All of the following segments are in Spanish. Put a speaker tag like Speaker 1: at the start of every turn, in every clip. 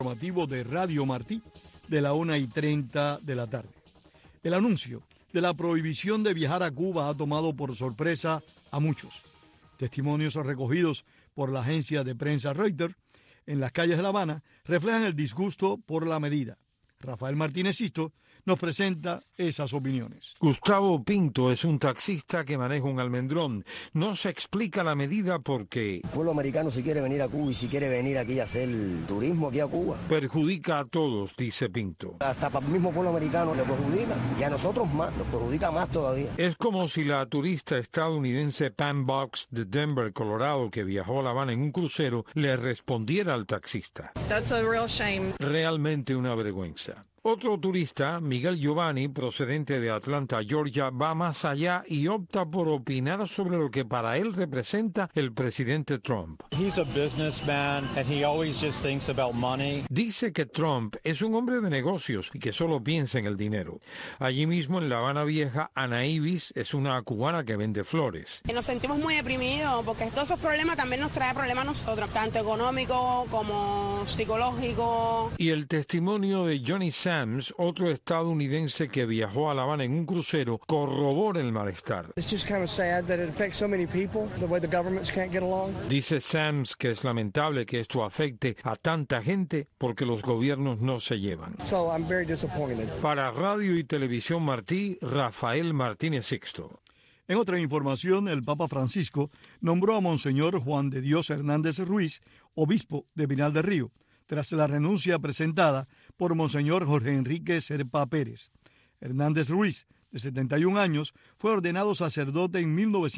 Speaker 1: Informativo de Radio Martí de la 1:30 de la tarde. El anuncio de la prohibición de viajar a Cuba ha tomado por sorpresa a muchos. Testimonios recogidos por la agencia de prensa Reuters en las calles de La Habana reflejan el disgusto por la medida. Rafael Martínez Sisto nos presenta esas opiniones.
Speaker 2: Gustavo Pinto es un taxista que maneja un almendrón. No se explica la medida porque
Speaker 3: el pueblo americano, si quiere venir a Cuba y si quiere venir aquí a hacer turismo aquí a Cuba,
Speaker 2: perjudica a todos, dice Pinto.
Speaker 3: Hasta para el mismo pueblo americano le perjudica y a nosotros más, nos perjudica más todavía.
Speaker 2: Es como si la turista estadounidense Pam Box de Denver, Colorado, que viajó a La Habana en un crucero, le respondiera al taxista.
Speaker 4: That's a real shame.
Speaker 2: Realmente una vergüenza. Otro turista, Miguel Giovanni, procedente de Atlanta, Georgia, va más allá y opta por opinar sobre lo que para él representa el presidente Trump.
Speaker 5: He's a businessman and he always just thinks about money.
Speaker 2: Dice que Trump es un hombre de negocios y que solo piensa en el dinero. Allí mismo en La Habana Vieja, Ana Ibis es una cubana que vende flores.
Speaker 6: Nos sentimos muy deprimidos porque todos esos problemas también nos trae problemas a nosotros, tanto económico como psicológico.
Speaker 2: Y el testimonio de Johnny Sams, otro estadounidense que viajó a La Habana en un crucero, corrobora el malestar. Dice Sams que es lamentable que esto afecte a tanta gente porque los gobiernos no se llevan. Para Radio y Televisión Martí, Rafael Martínez Sixto.
Speaker 1: En otra información, el Papa Francisco nombró a Monseñor Juan de Dios Hernández Ruiz, obispo de Pinal del Río, tras la renuncia presentada por Monseñor Jorge Enrique Serpa Pérez. Hernández Ruiz, de 71 años, fue ordenado sacerdote en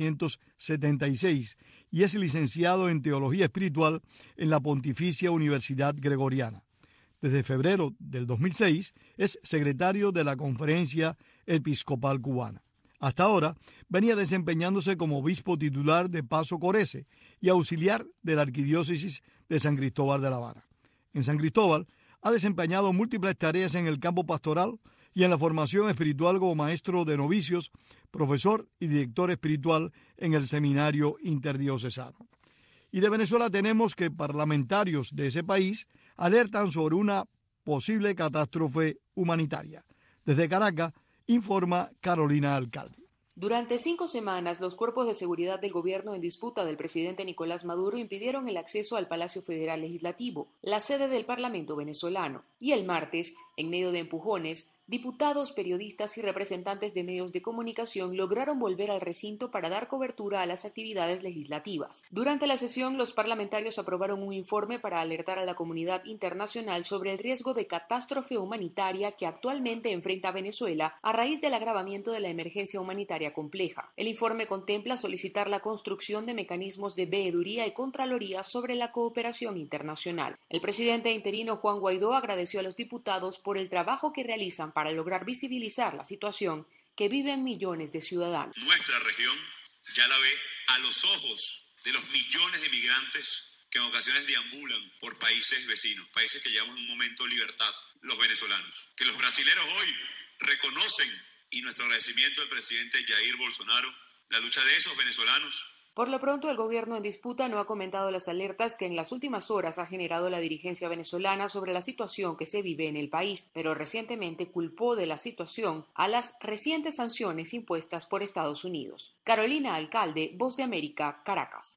Speaker 1: 1976 y es licenciado en Teología Espiritual en la Pontificia Universidad Gregoriana. Desde febrero del 2006 es secretario de la Conferencia Episcopal Cubana. Hasta ahora venía desempeñándose como obispo titular de Paso Corese y auxiliar de la Arquidiócesis de San Cristóbal de La Habana. En San Cristóbal ha desempeñado múltiples tareas en el campo pastoral y en la formación espiritual como maestro de novicios, profesor y director espiritual en el Seminario Interdiocesano. Y de Venezuela tenemos que parlamentarios de ese país alertan sobre una posible catástrofe humanitaria. Desde Caracas, informa Carolina Alcalde.
Speaker 7: Durante 5 semanas, los cuerpos de seguridad del gobierno en disputa del presidente Nicolás Maduro impidieron el acceso al Palacio Federal Legislativo, la sede del Parlamento venezolano. Y el martes, en medio de empujones, diputados, periodistas y representantes de medios de comunicación lograron volver al recinto para dar cobertura a las actividades legislativas. Durante la sesión, los parlamentarios aprobaron un informe para alertar a la comunidad internacional sobre el riesgo de catástrofe humanitaria que actualmente enfrenta Venezuela a raíz del agravamiento de la emergencia humanitaria compleja. El informe contempla solicitar la construcción de mecanismos de veeduría y contraloría sobre la cooperación internacional. El presidente interino Juan Guaidó agradeció a los diputados por el trabajo que realizan para lograr visibilizar la situación que viven millones de ciudadanos.
Speaker 8: Nuestra región ya la ve a los ojos de los millones de migrantes que en ocasiones deambulan por países vecinos, países que llevamos en un momento de libertad, los venezolanos. Que los brasileros hoy reconocen, y nuestro agradecimiento al presidente Jair Bolsonaro, la lucha de esos venezolanos.
Speaker 7: Por lo pronto, el gobierno en disputa no ha comentado las alertas que en las últimas horas ha generado la dirigencia venezolana sobre la situación que se vive en el país, pero recientemente culpó de la situación a las recientes sanciones impuestas por Estados Unidos. Carolina Alcalde, Voz de América, Caracas.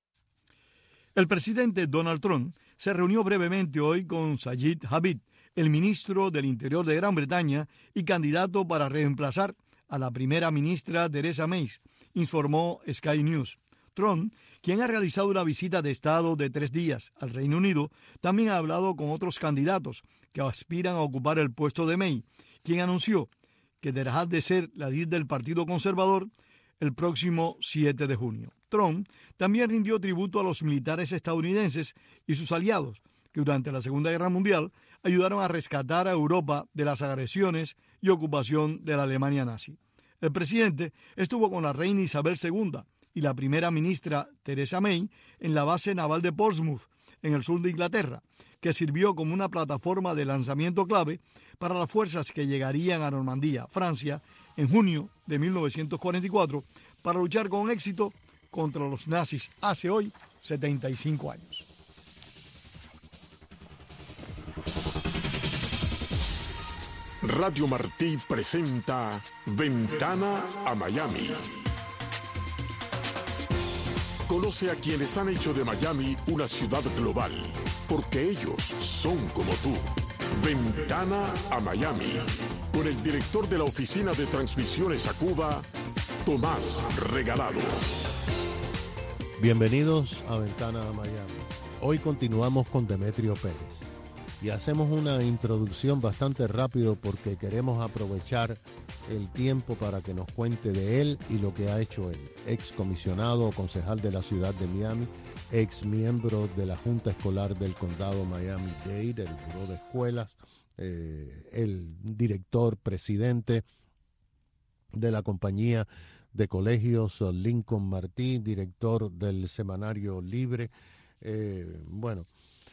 Speaker 1: El presidente Donald Trump se reunió brevemente hoy con Sajid Javid, el ministro del Interior de Gran Bretaña y candidato para reemplazar a la primera ministra Theresa May, informó Sky News. Trump, quien ha realizado una visita de Estado de 3 días al Reino Unido, también ha hablado con otros candidatos que aspiran a ocupar el puesto de May, quien anunció que dejará de ser la líder del Partido Conservador el próximo 7 de junio. Trump también rindió tributo a los militares estadounidenses y sus aliados, que durante la Segunda Guerra Mundial ayudaron a rescatar a Europa de las agresiones y ocupación de la Alemania nazi. El presidente estuvo con la reina Isabel II y la primera ministra Theresa May en la base naval de Portsmouth, en el sur de Inglaterra, que sirvió como una plataforma de lanzamiento clave para las fuerzas que llegarían a Normandía, Francia, en junio de 1944, para luchar con éxito contra los nazis hace hoy 75 años.
Speaker 4: Radio Martí presenta Ventana a Miami. Conoce a quienes han hecho de Miami una ciudad global, porque ellos son como tú. Ventana a Miami, con el director de la Oficina de Transmisiones a Cuba, Tomás Regalado.
Speaker 9: Bienvenidos a Ventana a Miami. Hoy continuamos con Demetrio Pérez y hacemos una introducción bastante rápido porque queremos aprovechar el tiempo para que nos cuente de él y lo que ha hecho él. Ex comisionado o concejal de la ciudad de Miami, ex miembro de la Junta Escolar del Condado Miami-Dade, del Buró de Escuelas, el director, presidente de la compañía de colegios Lincoln Martí, director del semanario Libre. Bueno,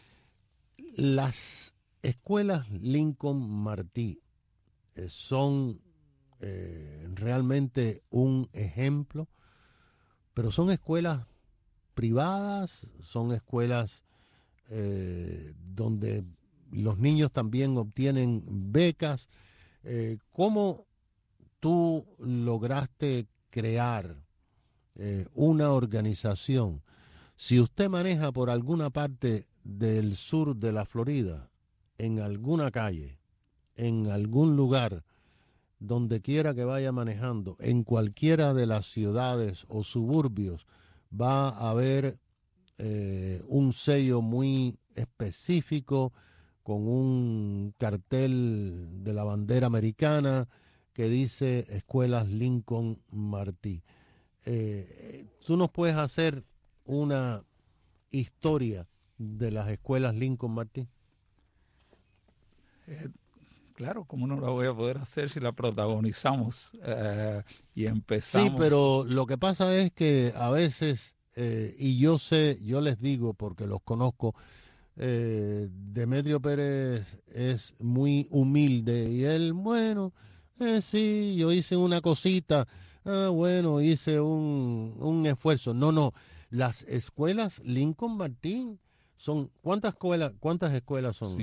Speaker 9: las escuelas Lincoln Martí son realmente un ejemplo, pero son escuelas privadas, son escuelas donde los niños también obtienen becas. ¿Cómo tú lograste crear una organización? Si usted maneja por alguna parte del sur de la Florida, en alguna calle, en algún lugar, donde quiera que vaya manejando, en cualquiera de las ciudades o suburbios, va a haber un sello muy específico con un cartel de la bandera americana que dice Escuelas Lincoln Martí. ¿Tú nos puedes hacer una historia de las escuelas Lincoln Martí?
Speaker 10: Claro, ¿cómo no la voy a poder hacer si la protagonizamos y empezamos?
Speaker 9: Sí, pero lo que pasa es que a veces, y yo sé, yo les digo porque los conozco, Demetrio Pérez es muy humilde y él, bueno, sí, yo hice una cosita, bueno, hice un esfuerzo. No, las escuelas Lincoln Martí son, ¿cuántas escuelas son?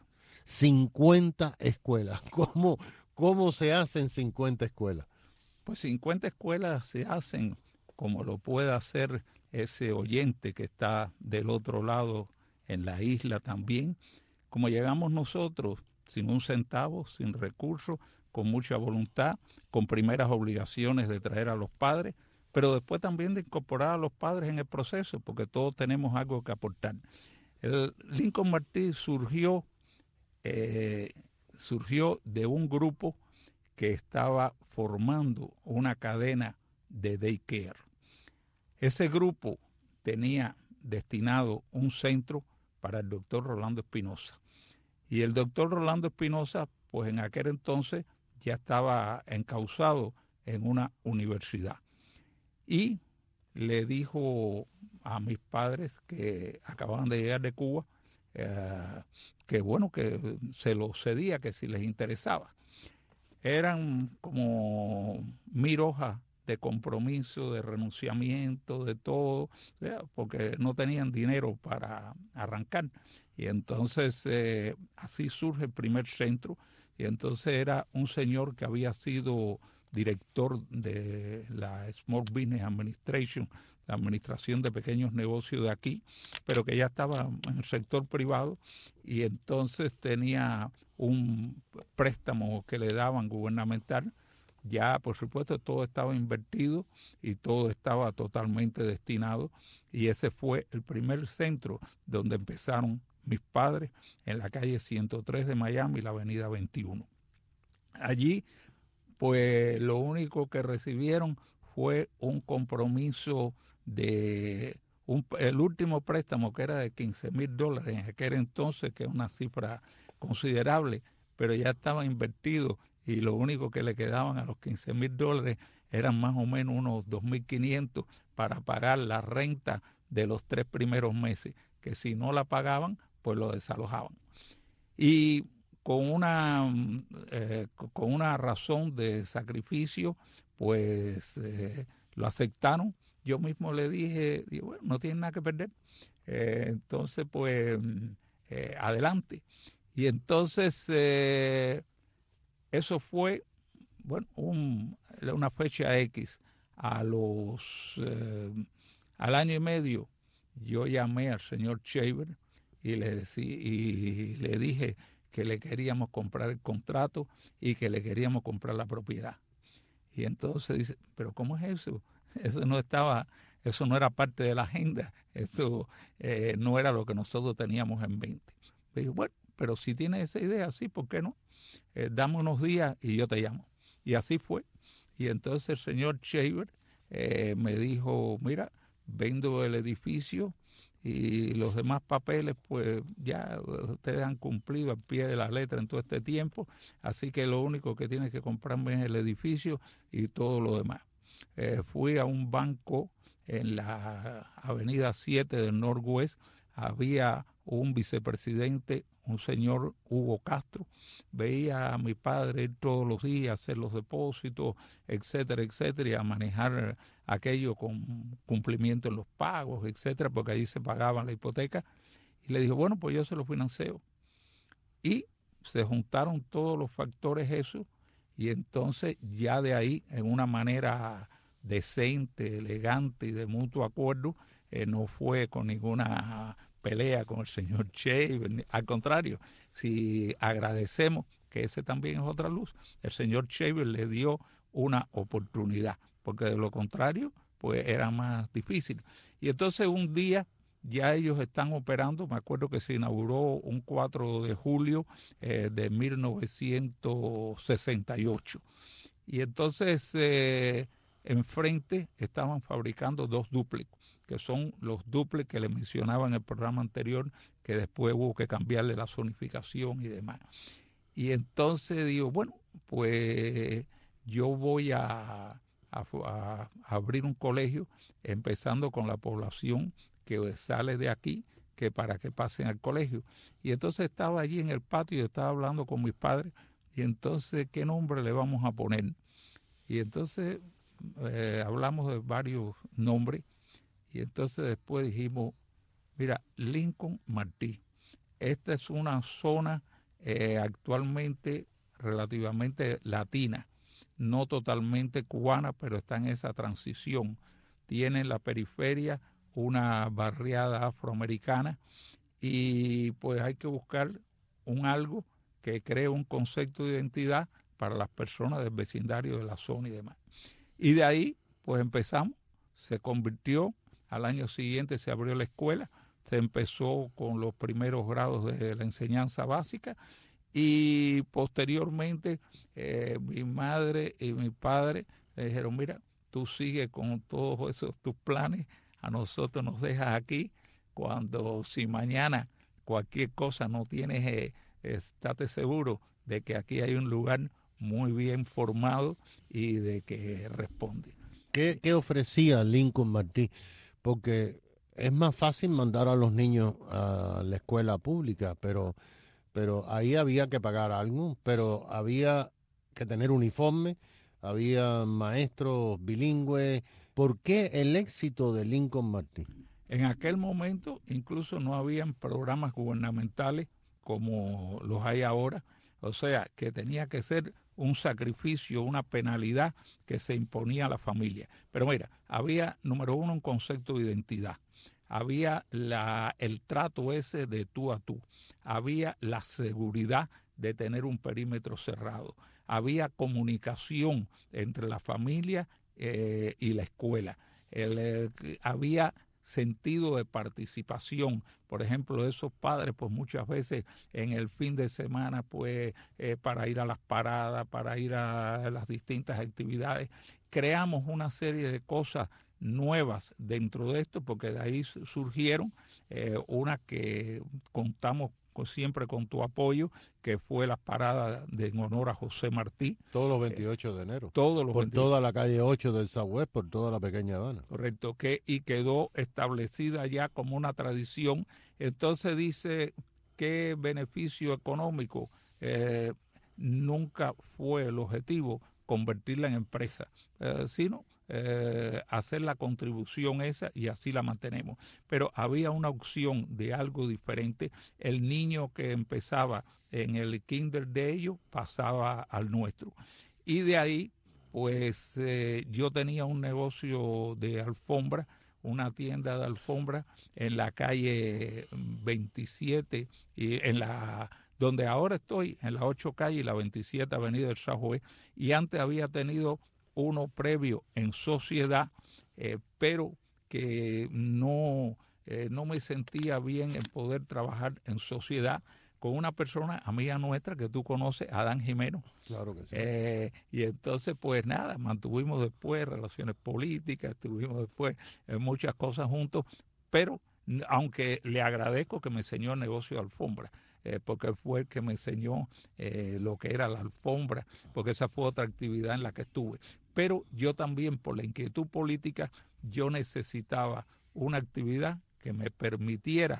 Speaker 9: 50 escuelas. ¿Cómo se hacen 50 escuelas?
Speaker 10: Pues 50 escuelas se hacen como lo puede hacer ese oyente que está del otro lado en la isla también, como llegamos nosotros, sin un centavo, sin recursos, con mucha voluntad, con primeras obligaciones de traer a los padres, pero después también de incorporar a los padres en el proceso, porque todos tenemos algo que aportar. El Lincoln Martí surgió de un grupo que estaba formando una cadena de daycare. Ese grupo tenía destinado un centro para el doctor Rolando Espinosa. Y el doctor Rolando Espinosa, pues en aquel entonces ya estaba encausado en una universidad. Y le dijo a mis padres que acababan de llegar de Cuba, que bueno, que se lo cedía, que si les interesaba. Eran como 1000 hojas de compromiso, de renunciamiento, de todo, porque no tenían dinero para arrancar. Y entonces así surge el primer centro, y entonces era un señor que había sido director de la Small Business Administration, la administración de pequeños negocios de aquí, pero que ya estaba en el sector privado, y entonces tenía un préstamo que le daban gubernamental. Ya, por supuesto, todo estaba invertido y todo estaba totalmente destinado, y ese fue el primer centro donde empezaron mis padres, en la calle 103 de Miami, la avenida 21. Allí, pues lo único que recibieron fue un compromiso de el último préstamo, que era de $15,000 en aquel entonces, que es una cifra considerable, pero ya estaba invertido, y lo único que le quedaban a los $15,000 eran más o menos unos $2,500 para pagar la renta de los 3 primeros meses, que si no la pagaban, pues lo desalojaban. Y con una razón de sacrificio, pues lo aceptaron. Yo mismo le dije, bueno, no tienen nada que perder. Entonces, pues, adelante. Y entonces eso fue, bueno, una fecha X. Al año y medio yo llamé al señor Shaver y le dije que le queríamos comprar el contrato y que le queríamos comprar la propiedad. Y entonces dice, ¿pero cómo es eso? Eso no era parte de la agenda, eso no era lo que nosotros teníamos en mente. Le dije, bueno, pero si tienes esa idea, sí, ¿por qué no? Dame unos días y yo te llamo. Y así fue. Y entonces el señor Shaver me dijo, mira, vendo el edificio y los demás papeles, pues ya ustedes han cumplido al pie de la letra en todo este tiempo, así que lo único que tienes que comprarme es el edificio y todo lo demás. Fui a un banco en la avenida 7 del Northwest, había un vicepresidente, un señor Hugo Castro, veía a mi padre ir todos los días, hacer los depósitos, etcétera, etcétera, y a manejar aquello con cumplimiento en los pagos, etcétera, porque ahí se pagaba la hipoteca. Y le dijo, bueno, pues yo se lo financio. Y se juntaron todos los factores eso, y entonces ya de ahí, en una manera decente, elegante y de mutuo acuerdo, no fue con ninguna pelea con el señor Shaver, al contrario, si agradecemos que ese también es otra luz, el señor Shaver le dio una oportunidad, porque de lo contrario, pues era más difícil. Y entonces un día ya ellos están operando, me acuerdo que se inauguró un 4 de julio de 1968. Y entonces enfrente estaban fabricando 2 dúplex, que son los dúplex que les mencionaba en el programa anterior, que después hubo que cambiarle la zonificación y demás. Y entonces digo, bueno, pues yo voy a abrir un colegio, empezando con la población que sale de aquí, que para que pasen al colegio. Y entonces estaba allí en el patio, estaba hablando con mis padres, y entonces, ¿qué nombre le vamos a poner? Y entonces hablamos de varios nombres, y entonces después dijimos, mira, Lincoln Martí, esta es una zona actualmente relativamente latina, no totalmente cubana, pero está en esa transición. Tiene en la periferia una barriada afroamericana y pues hay que buscar algo que cree un concepto de identidad para las personas del vecindario de la zona y demás. Y de ahí pues empezamos, se convirtió, al año siguiente se abrió la escuela, se empezó con los primeros grados de la enseñanza básica y posteriormente mi madre y mi padre me dijeron, mira, tú sigues con todos esos tus planes, a nosotros nos dejas aquí, cuando si mañana cualquier cosa no tienes, estate seguro de que aquí hay un lugar muy bien formado y de que responde.
Speaker 9: ¿Qué ofrecía Lincoln Martí? Porque es más fácil mandar a los niños a la escuela pública, pero ahí había que pagar algo, pero había que tener uniforme, había maestros bilingües. ¿Por qué el éxito de Lincoln Martí?
Speaker 10: En aquel momento incluso no habían programas gubernamentales como los hay ahora, o sea, que tenía que ser un sacrificio, una penalidad que se imponía a la familia. Pero mira, había, número uno, un concepto de identidad. Había el trato ese de tú a tú. Había la seguridad de tener un perímetro cerrado. Había comunicación entre la familia y la escuela. Había sentido de participación. Por ejemplo, esos padres, pues muchas veces en el fin de semana, pues para ir a las paradas, para ir a las distintas actividades, creamos una serie de cosas nuevas dentro de esto, porque de ahí surgieron una que contamos siempre con tu apoyo, que fue la parada en honor a José Martí.
Speaker 9: Todos los 28 de enero.
Speaker 10: Todos los
Speaker 9: por
Speaker 10: 28.
Speaker 9: Toda la calle 8 del Southwest, por toda la Pequeña Habana.
Speaker 10: Correcto, y quedó establecida ya como una tradición. Entonces dice, ¿qué beneficio económico? Nunca fue el objetivo convertirla en empresa, sino hacer la contribución esa y así la mantenemos. Pero había una opción de algo diferente. El niño que empezaba en el kinder de ellos pasaba al nuestro. Y de ahí, pues yo tenía un negocio de alfombra, una tienda de alfombra en la calle 27 y donde ahora estoy, en la 8 calle y la 27 avenida del Sajue, y antes había tenido uno previo en sociedad, pero que no me sentía bien en poder trabajar en sociedad con una persona amiga nuestra que tú conoces, Adán Jimeno.
Speaker 9: Claro que sí.
Speaker 10: Y entonces, pues nada, mantuvimos después relaciones políticas, tuvimos después muchas cosas juntos, pero aunque le agradezco que me enseñó el negocio de alfombra, porque fue el que me enseñó lo que era la alfombra, porque esa fue otra actividad en la que estuve. Pero yo también, por la inquietud política, yo necesitaba una actividad que me permitiera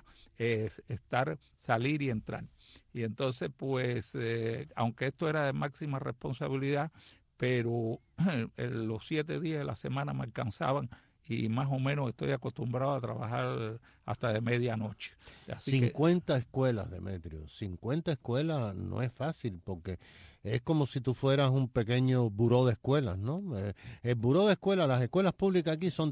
Speaker 10: salir y entrar. Y entonces, pues, aunque esto era de máxima responsabilidad, pero los 7 días de la semana me alcanzaban y más o menos estoy acostumbrado a trabajar hasta de medianoche. Así
Speaker 9: 50 escuelas, Demetrio. 50 escuelas no es fácil porque es como si tú fueras un pequeño buró de escuelas, ¿no? El buró de escuelas, las escuelas públicas aquí son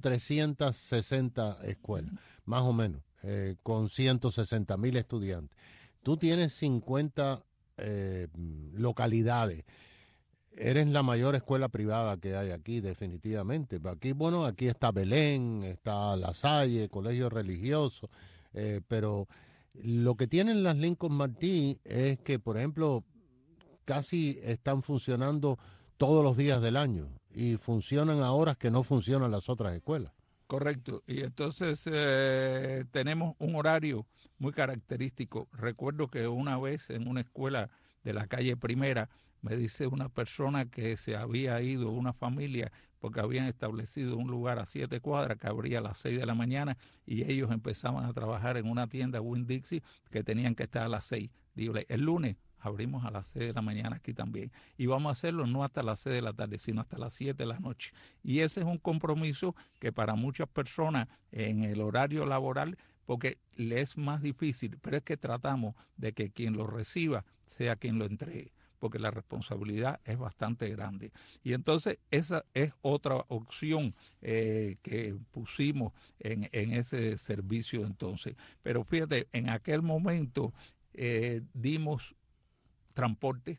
Speaker 9: 360 escuelas, más o menos, con 160,000 estudiantes. Tú tienes 50 localidades. Eres la mayor escuela privada que hay aquí, definitivamente. Aquí, bueno, aquí está Belén, está La Salle, colegio religioso, pero lo que tienen las Lincoln Martí es que, por ejemplo, casi están funcionando todos los días del año y funcionan a horas que no funcionan las otras escuelas.
Speaker 10: Correcto, y entonces tenemos un horario muy característico. Recuerdo que una vez en una escuela de la calle Primera, me dice una persona que se había ido, una familia, porque habían establecido un lugar a 7 cuadras que abría a las 6 de la mañana y ellos empezaban a trabajar en una tienda Winn-Dixie que tenían que estar a las 6. Digo, el lunes abrimos a las 6 de la mañana aquí también y vamos a hacerlo no hasta las 6 de la tarde, sino hasta las 7 de la noche. Y ese es un compromiso que para muchas personas en el horario laboral, porque le es más difícil, pero es que tratamos de que quien lo reciba sea quien lo entregue, porque la responsabilidad es bastante grande. Y entonces esa es otra opción que pusimos en ese servicio entonces. Pero fíjate, en aquel momento dimos transporte,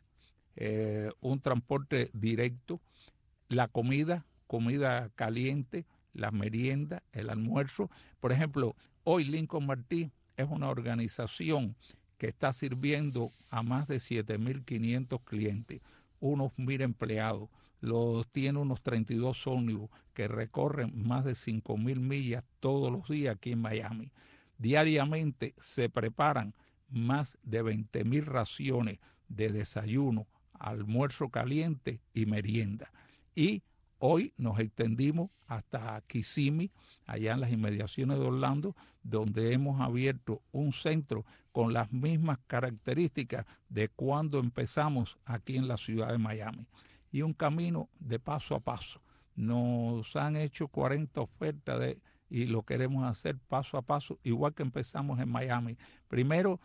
Speaker 10: un transporte directo, la comida caliente, la merienda, el almuerzo. Por ejemplo, hoy Lincoln Martí es una organización que está sirviendo a más de 7,500 clientes, unos 1,000 empleados, tiene unos 32 ómnibus que recorren más de 5,000 millas todos los días aquí en Miami. Diariamente se preparan más de 20,000 raciones de desayuno, almuerzo caliente y merienda. Y hoy nos extendimos hasta Kissimmee, allá en las inmediaciones de Orlando, donde hemos abierto un centro con las mismas características de cuando empezamos aquí en la ciudad de Miami. Y un camino de paso a paso. Nos han hecho 40 ofertas y lo queremos hacer paso a paso, igual que empezamos en Miami. Primero,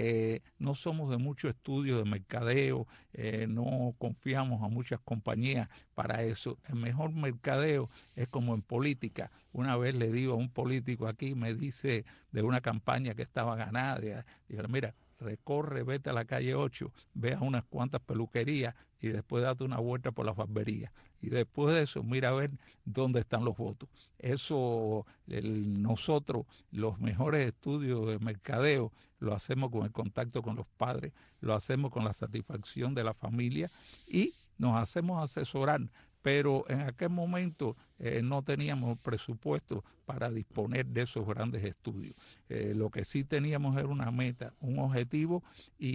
Speaker 10: no somos de mucho estudio de mercadeo, no confiamos a muchas compañías para eso. El mejor mercadeo es como en política. Una vez le digo a un político aquí, me dice de una campaña que estaba ganada, digo, mira, recorre, vete a la calle 8, ve a unas cuantas peluquerías y después date una vuelta por las barberías. Y después de eso, mira a ver dónde están los votos. Eso, nosotros, los mejores estudios de mercadeo, lo hacemos con el contacto con los padres, lo hacemos con la satisfacción de la familia y nos hacemos asesorar. Pero en aquel momento no teníamos presupuesto para disponer de esos grandes estudios. Lo que sí teníamos era una meta, un objetivo,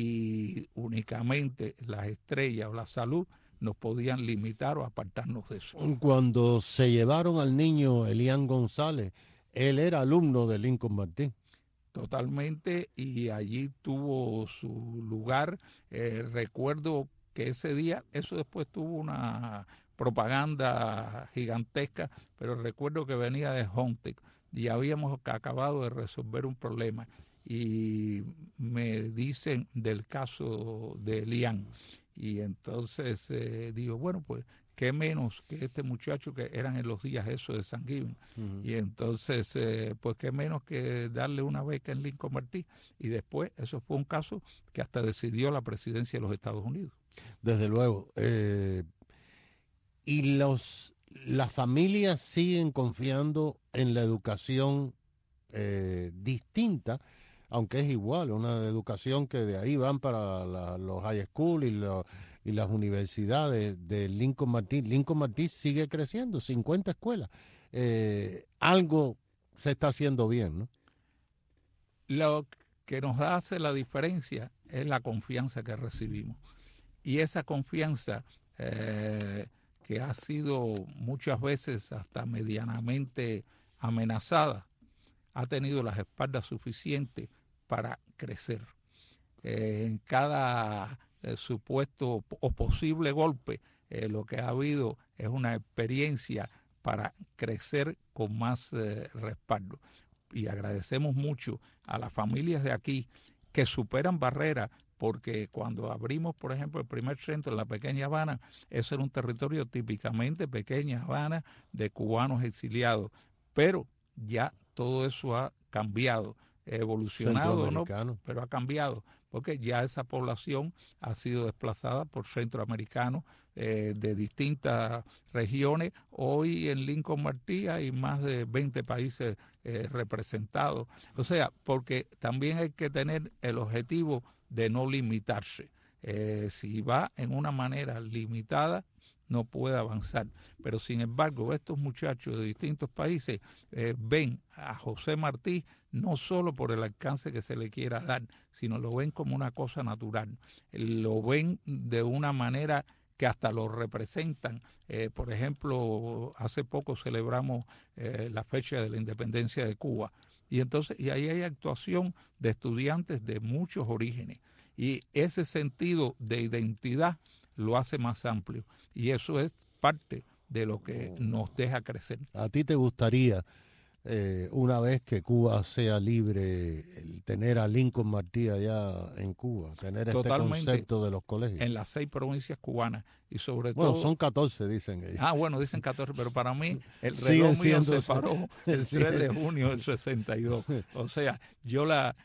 Speaker 10: y únicamente las estrellas o la salud nos podían limitar o apartarnos de eso.
Speaker 9: Cuando se llevaron al niño Elian González, él era alumno de Lincoln Martí.
Speaker 10: Totalmente, y allí tuvo su lugar. Recuerdo que ese día, eso después tuvo propaganda gigantesca, pero recuerdo que venía de Hunting y habíamos acabado de resolver un problema y me dicen del caso de Lian y entonces digo, bueno, pues qué menos que este muchacho, que eran en los días eso de Thanksgiving, y entonces pues qué menos que darle una beca en Lincoln Martí, y después eso fue un caso que hasta decidió la presidencia de los Estados Unidos.
Speaker 9: Desde luego. Y las familias siguen confiando en la educación distinta, aunque es igual, una educación que de ahí van para los high school y las universidades de Lincoln Martí. Lincoln Martí sigue creciendo, 50 escuelas. Algo se está haciendo bien, ¿no?
Speaker 10: Lo que nos hace la diferencia es la confianza que recibimos. Y esa confianza que ha sido muchas veces hasta medianamente amenazada, ha tenido las espaldas suficientes para crecer. En cada supuesto o posible golpe, lo que ha habido es una experiencia para crecer con más respaldo. Y agradecemos mucho a las familias de aquí que superan barreras, porque cuando abrimos, por ejemplo, el primer centro en la Pequeña Habana, eso era un territorio típicamente Pequeña Habana de cubanos exiliados, pero ya todo eso ha cambiado, evolucionado, ¿no? Pero ha cambiado, porque ya esa población ha sido desplazada por centroamericanos de distintas regiones. Hoy en Lincoln Martí hay más de 20 países representados. O sea, porque también hay que tener el objetivo de no limitarse. Si va en una manera limitada, no puede avanzar. Pero sin embargo, estos muchachos de distintos países ven a José Martí no solo por el alcance que se le quiera dar, sino lo ven como una cosa natural. Lo ven de una manera que hasta lo representan. Por ejemplo, hace poco celebramos la fecha de la independencia de Cuba. Y entonces, y ahí hay actuación de estudiantes de muchos orígenes. Y ese sentido de identidad lo hace más amplio. Y eso es parte de lo que nos deja crecer.
Speaker 9: ¿A ti te gustaría, una vez que Cuba sea libre, tener a Lincoln Martí allá en Cuba, tener
Speaker 10: Totalmente,
Speaker 9: este concepto de los colegios?
Speaker 10: En las 6 provincias cubanas y sobre
Speaker 9: todo...
Speaker 10: Bueno,
Speaker 9: son 14, dicen ellos.
Speaker 10: Bueno, dicen 14, pero para mí el reloj mío se paró el 3 de junio del 62. O sea, yo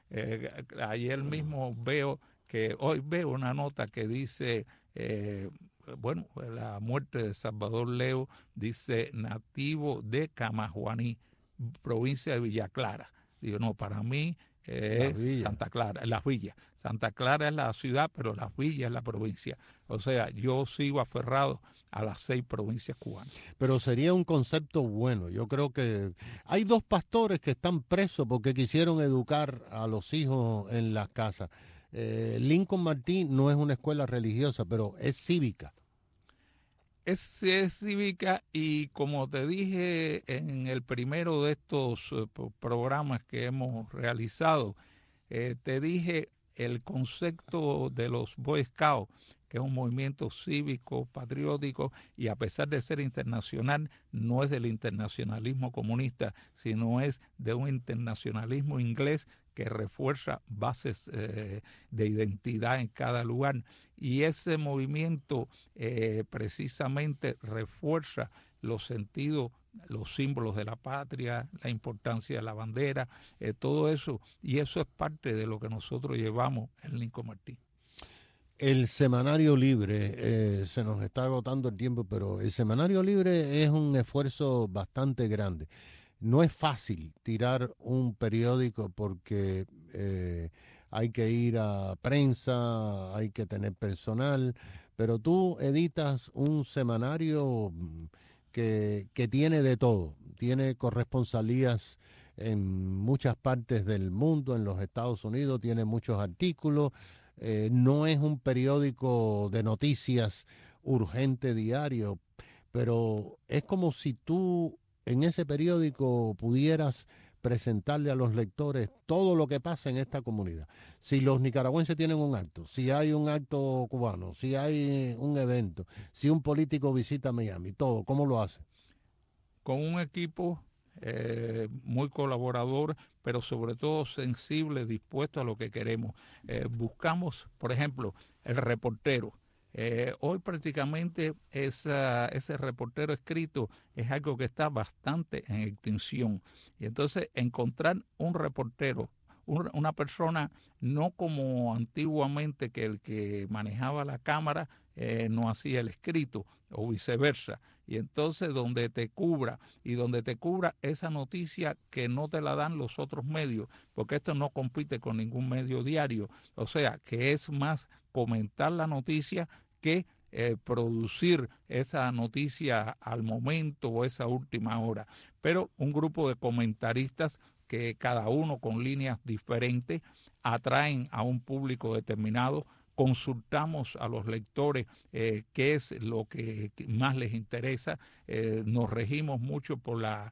Speaker 10: ayer mismo hoy veo una nota que dice... bueno, la muerte de Salvador Leo, dice nativo de Camajuaní, provincia de Villa Clara. Digo, no, para mí es Santa Clara, las villas. Santa Clara es la ciudad, pero Las Villas es la provincia. O sea, yo sigo aferrado a las 6 provincias cubanas.
Speaker 9: Pero sería un concepto bueno. Yo creo que hay 2 pastores que están presos porque quisieron educar a los hijos en las casas. Lincoln Martí no es una escuela religiosa, pero es cívica.
Speaker 10: Es cívica, y como te dije en el primero de estos programas que hemos realizado, te dije el concepto de los Boy Scouts, que es un movimiento cívico, patriótico, y a pesar de ser internacional, no es del internacionalismo comunista, sino es de un internacionalismo inglés que refuerza bases de identidad en cada lugar. Y ese movimiento precisamente refuerza los sentidos, los símbolos de la patria, la importancia de la bandera, todo eso. Y eso es parte de lo que nosotros llevamos en Lincoln Martí.
Speaker 9: El Semanario Libre, se nos está agotando el tiempo, pero el Semanario Libre es un esfuerzo bastante grande. No es fácil tirar un periódico porque hay que ir a prensa, hay que tener personal, pero tú editas un semanario que tiene de todo. Tiene corresponsalías en muchas partes del mundo, en los Estados Unidos, tiene muchos artículos. No es un periódico de noticias urgente diario, pero es como si tú en ese periódico pudieras presentarle a los lectores todo lo que pasa en esta comunidad. Si los nicaragüenses tienen un acto, si hay un acto cubano, si hay un evento, si un político visita Miami, todo, ¿cómo lo hace?
Speaker 10: Con un equipo muy colaborador, pero sobre todo sensible, dispuesto a lo que queremos. Buscamos, por ejemplo, el reportero. Hoy prácticamente ese reportero escrito es algo que está bastante en extinción. Y entonces encontrar un reportero, una persona no como antiguamente, que el que manejaba la cámara no hacía el escrito o viceversa. Y entonces donde te cubra esa noticia que no te la dan los otros medios, porque esto no compite con ningún medio diario. O sea, que es más comentar la noticia que producir esa noticia al momento o esa última hora. Pero un grupo de comentaristas que cada uno con líneas diferentes atraen a un público determinado. Consultamos a los lectores qué es lo que más les interesa. Nos regimos mucho por la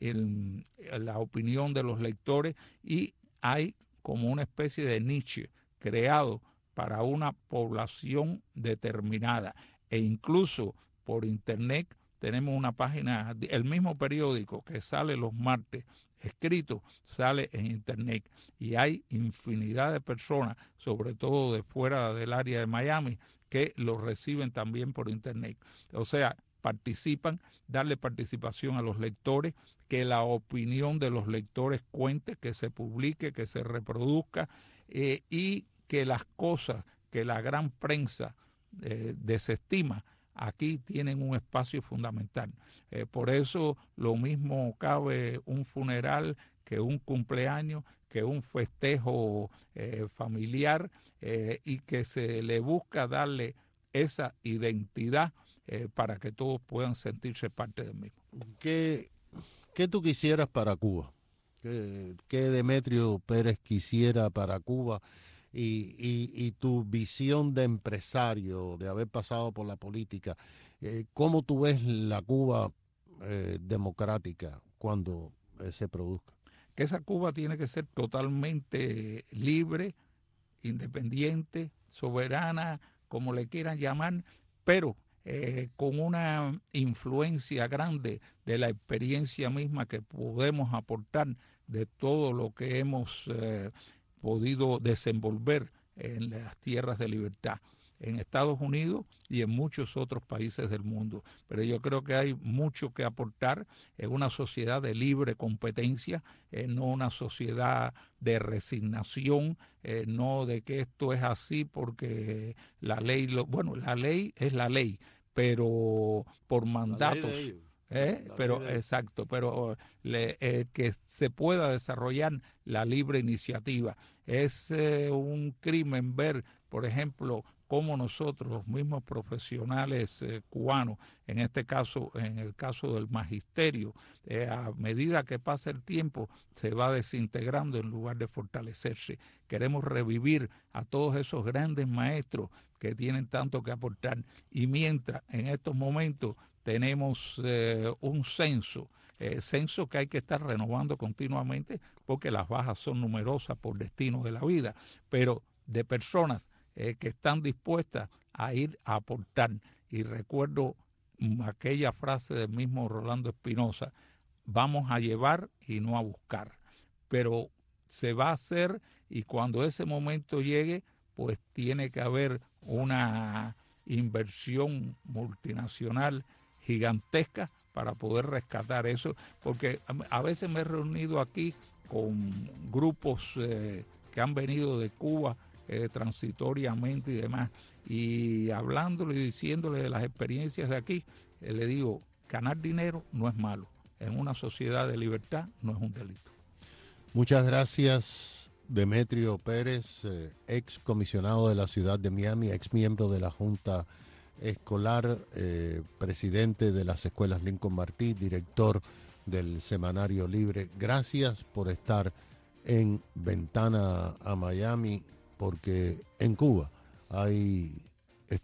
Speaker 10: opinión de los lectores, y hay como una especie de niche creado para una población determinada. E incluso por internet tenemos una página, el mismo periódico que sale los martes, escrito, sale en internet, y hay infinidad de personas, sobre todo de fuera del área de Miami, que lo reciben también por internet. O sea, participan, darle participación a los lectores, que la opinión de los lectores cuente, que se publique, que se reproduzca, y que las cosas que la gran prensa desestima, aquí tienen un espacio fundamental. Por eso lo mismo cabe un funeral que un cumpleaños, que un festejo familiar, y que se le busca darle esa identidad para que todos puedan sentirse parte del mismo.
Speaker 9: ¿Qué tú quisieras para Cuba? ¿Qué Demetrio Pérez quisiera para Cuba? Y tu visión de empresario, de haber pasado por la política, ¿cómo tú ves la Cuba democrática cuando se produzca?
Speaker 10: Que esa Cuba tiene que ser totalmente libre, independiente, soberana, como le quieran llamar, pero con una influencia grande de la experiencia misma que podemos aportar de todo lo que hemos podido desenvolver en las tierras de libertad, en Estados Unidos y en muchos otros países del mundo. Pero yo creo que hay mucho que aportar en una sociedad de libre competencia, no una sociedad de resignación, no de que esto es así porque la ley, la ley es la ley, pero por mandatos. Pero exacto, pero que se pueda desarrollar la libre iniciativa. Es un crimen ver, por ejemplo, cómo nosotros, los mismos profesionales cubanos, en este caso, en el caso del magisterio, a medida que pasa el tiempo, se va desintegrando en lugar de fortalecerse. Queremos revivir a todos esos grandes maestros que tienen tanto que aportar, y mientras en estos momentos tenemos un censo que hay que estar renovando continuamente, porque las bajas son numerosas por destino de la vida, pero de personas que están dispuestas a ir a aportar. Y recuerdo aquella frase del mismo Rolando Espinosa: vamos a llevar y no a buscar, pero se va a hacer, y cuando ese momento llegue, pues tiene que haber una inversión multinacional gigantesca para poder rescatar eso, porque a veces me he reunido aquí con grupos que han venido de Cuba transitoriamente y demás, y hablándole y diciéndole de las experiencias de aquí, le digo, ganar dinero no es malo, en una sociedad de libertad no es un delito.
Speaker 9: Muchas gracias, Demetrio Pérez, ex comisionado de la ciudad de Miami, ex miembro de la Junta Escolar, presidente de las escuelas Lincoln Martí, director del Semanario Libre. Gracias por estar en Ventana a Miami, porque en Cuba hay